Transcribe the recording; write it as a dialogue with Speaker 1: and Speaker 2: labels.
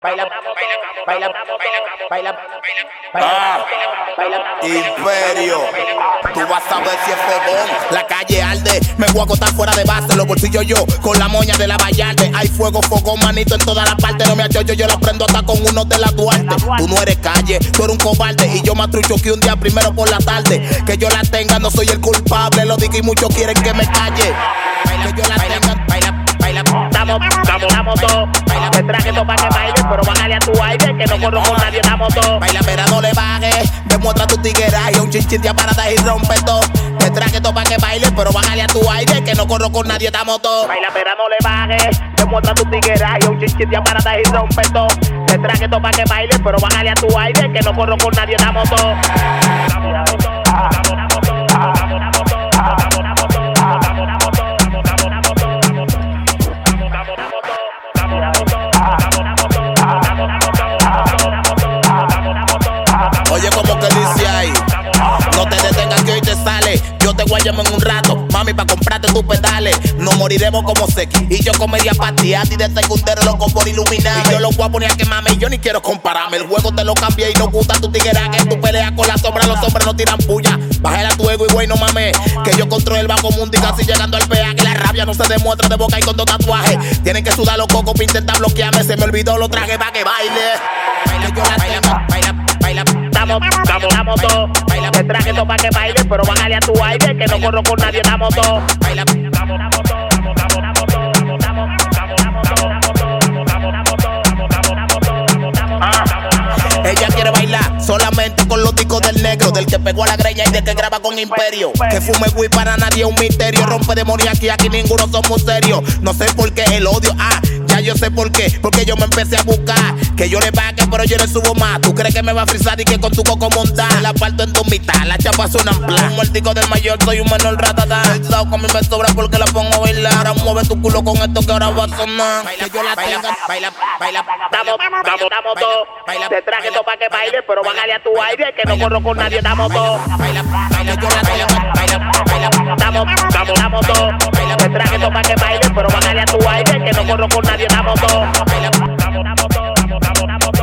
Speaker 1: Baila, baila, baila, baila,
Speaker 2: Imperio, tú vas a ver si es fogón. La calle arde, me voy a acostar fuera de base. Los bolsillos yo, con la moña de la Vallarde. Hay fuego, fogón, manito en todas las partes. No me achocho, yo lo prendo hasta con uno de la Duarte. Tú no eres calle, tú eres un cobarde. Y yo me atrucho que un día primero por la tarde. Que yo la tenga, no soy el culpable. Lo digo y muchos quieren que me calle. Que yo la tenga, baila, baila.
Speaker 1: Estamos todos. Te traje todo para que bailes, pero bájale a tu aire, que no corro con nadie, estamos todos.
Speaker 2: Baila, pero no le bajes. Demuestra tu tigueraje, un chinchín de aparata y rompe todo. Te traje todo para que bailes, pero bájale a tu aire, que no corro con nadie, estamos todos.
Speaker 1: Baila, pero no le bajes. Demuestra tu tigueraje, un chinchín de aparata y rompe todo. Te traje todo para que bailes, pero bájale a tu aire, que no corro con nadie, estamos todos.
Speaker 2: Oye, como que dice ahí, no te detengas que hoy te sale. Yo te voy a llamar en un rato, mami, pa' comprarte tus pedales. No moriremos como Seki y yo comería pa' ti. A ti de secundero loco por iluminar. Y yo lo voy a poner a quemarme y yo ni quiero compararme. El juego te lo cambié y no gusta tu tiguera. Que tú peleas con la sombra, los hombres no tiran puya. Bájale a tu ego y güey, no mames. Que yo controlo el bajo mundo y casi llegando al peaje. La rabia no se demuestra de boca y con dos tatuajes. Tienen que sudar los cocos para intentar bloquearme. Se me olvidó lo traje pa' que baile. Baila, yo la tengo, baila, baila.
Speaker 1: Estamos todos. Te traje todo para que bailes, pero bájale a tu aire, que no corro con nadie, estamos todos.
Speaker 2: Baila, ella quiere bailar solamente con los ticos del negro, del que pegó a la greña y del que graba con Imperio. Que fume güey para nadie es un misterio. Rompe demonio aquí ninguno somos serios. No sé por qué el odio, ya yo sé por qué. Porque yo me empecé a buscar que yo le pague, pero yo le subo más. ¿Tú crees que me va a frizar y que con tu coco montar? La parto en dos mitad, la chapa suena en plan. Como el tico del mayor, soy un menor ratata. El dado con mi me sobra porque la pongo a bailar. Ahora mueve tu culo con esto que ahora va a sonar. Que yo la tenga, baila, baila.
Speaker 1: Estamos todos. Te traje todo para que bailes, pero bájale a tu aire, que no corro con nadie, estamos todos.
Speaker 2: Baila, baila, yo la tengo, baila, baila.
Speaker 1: Estamos todos. Te traje todo para que bailes, pero bájale a tu aire, que no corro con nadie, estamos todos.
Speaker 2: Baila,